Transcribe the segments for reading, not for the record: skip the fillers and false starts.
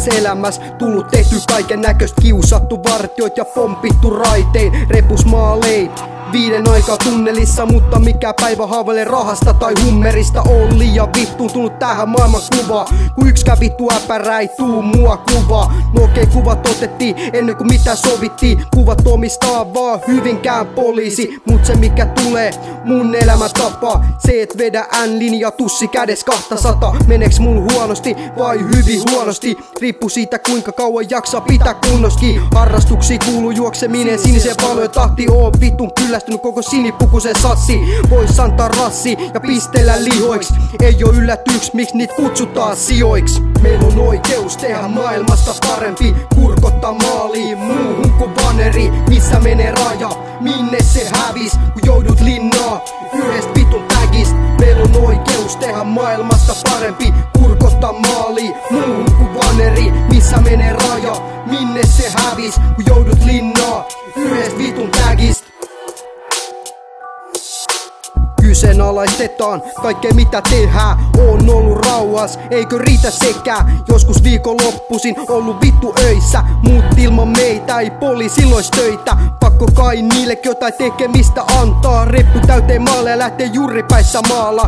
tässä elämässä tullut tehty kaiken näköistä, kiusattu vartioit ja pompittu raitein, repusmaalei 5 aikaa tunnelissa, mutta mikä päivä haaveilee rahasta tai hummerista. On liian vittuuntunut tähän maailmankuvaan, kun yksikään vittu äpärä ei tuu mua kuvaa. No okei, kuvat otettiin ennen kuin mitä sovittiin, kuvat omistaa vaan Hyvinkään poliisi. Mut se mikä tulee mun elämäntapa, se et vedä N-linja tussi kädes 200. Meneks mun huonosti vai hyvin huonosti, riippuu siitä kuinka kauan jaksaa pitää kunnoskin. Harrastuksiin kuuluu juokseminen, sinisen valojen tahti, oon vitun kyllästynyt koko sinipukusen sassi. Vois antaa rassi ja pistellä lihoiksi, ei oo yllätyks miksi niit kutsutaan sijoiksi. Meillä on oikeus tehdä maailmasta parempi, kurkottaa maaliin muuhun kuin banneri. Missä menee raja, minne se hävis, kun joudut linnaa yhdest vitun tagist. Meillä on oikeus tehdä maailmasta parempi, kurkottaa maaliin muuhun kuin banneri. Missä menee raja, minne se hävis, kun joudut linnaa yhdest vitun tagist. Kyseenalaistetaan kaikkea mitä tehdään, on ollut rauhas, eikö riitä sekään. Joskus viikonloppuisin ollut vittu öissä, mut ilman meitä ei poliisilla ois töitä. Pakko kai niille jotain tekemistä antaa, reppu täyteen maalle ja lähtee jurripäissä maalla.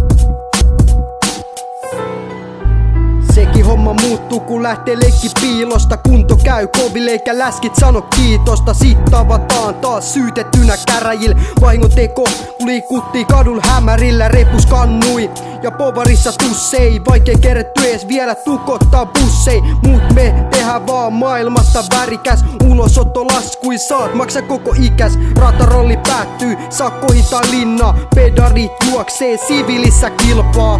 Sekin homma muuttuu kun lähtee leikki piilosta, kunto käy koville eikä läskit sano kiitosta. Sit tavataan taas syytettynä käräjillä, vahingon teko kun liikuttiin kadun hämärillä. Repus kannui ja povarissa tussei, vaikei keretty ees vielä tukottaa bussei. Mut me tehdään vaan maailmasta värikäs, ulosottolaskuin saat maksa koko ikäs. Ratarolli päättyy sakkoihin tai linnaa, pedarit juoksee siviilissä kilpaa.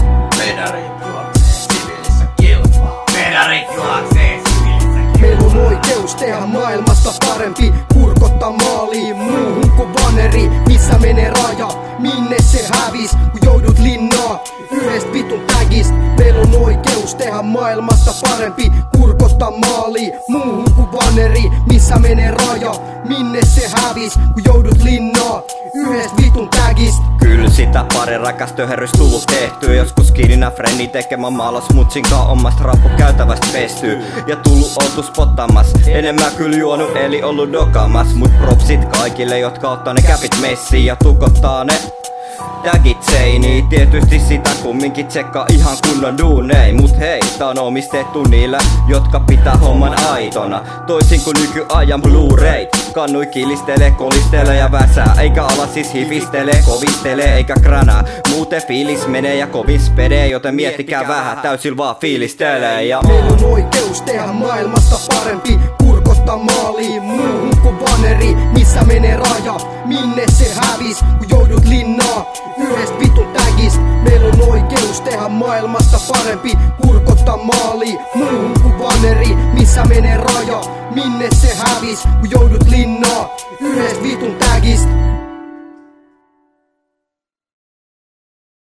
Meillä on oikeus tehdä maailmasta parempi, kurkottaa maaliin muuhun kuin banneri. Missä menee raja, minne se hävis, kun joudut linnaa yhdest vitun tagist. Meillä on oikeus tehdä maailmasta parempi, kurkottaa maaliin muuhun kuin banneri. Missä menee raja, minne se hävis, kun joudut linnaa yhdest vitun tagist. Kyllä sitä pari rakas töherrys tullut tehtyä, joskus kiinninä frenni tekemä maalas mutsinkaan ommasta rappu käytävästä pestyy. Ja tullut oltu spottammas, enemmän kyllä juonut eli ollut dokamas. Mut propsit kaikille jotka ottaa ne käpit messiin ja tukottaa ne tagit seiniin. Tietysti sitä kumminkin tsekkaa ihan kunnon duunei. Mut hei, tää on omistettu niillä, jotka pitää homman aitona. Toisin kuin nykyajan Blu-ray, kannui kilistelee, kolistelee ja väsää. Eikä ala siis hifistele, kovistelee eikä kränää. Muuten fiilis menee ja kovin spedee, joten miettikää vähän, täysin vaan fiilistelee ja meillä on oikeus tehdä maailmasta parempi, kurkottaa maaliin muuhun kuin banneri. Missä menee raja, minne se hävis, kun joudut linnaa yhdest vitun tagist. Meillä on oikeus tehdä maailmasta parempi, kurkottaa maaliin muuhun kuin banneri. Missä menee raja, minne se hävis, kun joudut linnaa yhdest vitun tagist.